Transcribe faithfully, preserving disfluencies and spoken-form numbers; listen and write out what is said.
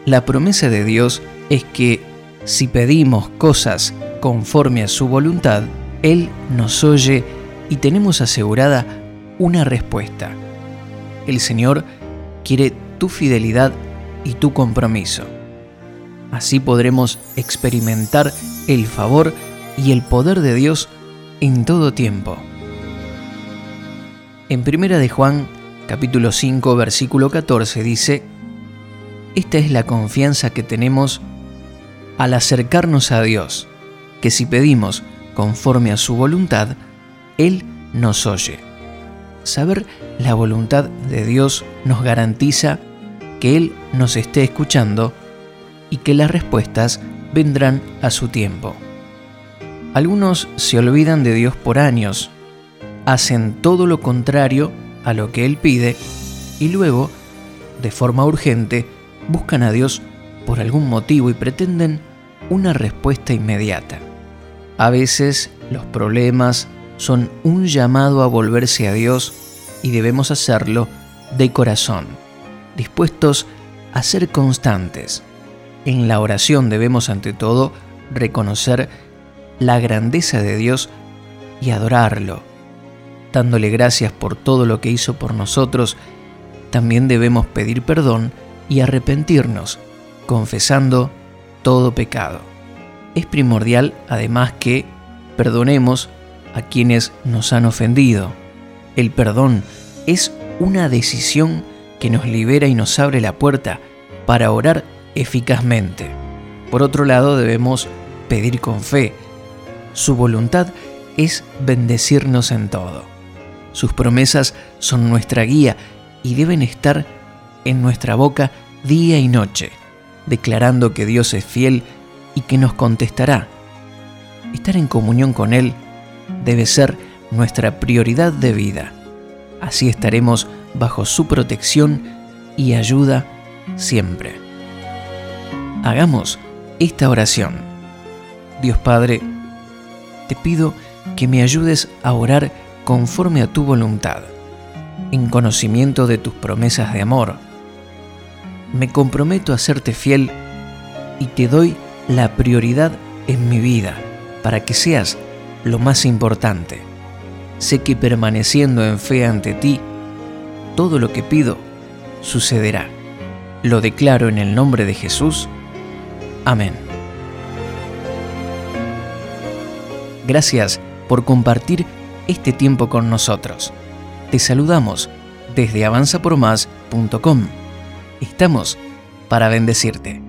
La promesa de Dios es que si pedimos cosas conforme a su voluntad, Él nos oye y tenemos asegurada una respuesta. El Señor quiere tu fidelidad y tu compromiso. Así podremos experimentar el favor y el poder de Dios en todo tiempo. En Primera de Juan, capítulo cinco, versículo catorce, dice: Esta es la confianza que tenemos al acercarnos a Dios, que si pedimos conforme a su voluntad, Él nos oye. Saber la voluntad de Dios nos garantiza que Él nos esté escuchando y que las respuestas vendrán a su tiempo. Algunos se olvidan de Dios por años, hacen todo lo contrario a lo que Él pide y luego, de forma urgente, buscan a Dios por algún motivo y pretenden una respuesta inmediata. A veces los problemas son un llamado a volverse a Dios y debemos hacerlo de corazón, dispuestos a ser constantes. En la oración debemos ante todo reconocer la grandeza de Dios y adorarlo. Dándole gracias por todo lo que hizo por nosotros, también debemos pedir perdón y arrepentirnos, confesando todo pecado. Es primordial, además, que perdonemos a quienes nos han ofendido. El perdón es una decisión que nos libera y nos abre la puerta para orar eficazmente. Por otro lado, debemos pedir con fe. Su voluntad es bendecirnos en todo. Sus promesas son nuestra guía y deben estar en nuestra boca día y noche, declarando que Dios es fiel y que nos contestará. Estar en comunión con Él debe ser nuestra prioridad de vida. Así estaremos bajo su protección y ayuda siempre. Hagamos esta oración. Dios Padre, te pido que me ayudes a orar conforme a tu voluntad, en conocimiento de tus promesas de amor. Me comprometo a serte fiel y te doy la prioridad en mi vida para que seas lo más importante. Sé que permaneciendo en fe ante ti, todo lo que pido sucederá. Lo declaro en el nombre de Jesús. Amén. Gracias por compartir este tiempo con nosotros. Te saludamos desde avanza por más punto com. Estamos para bendecirte.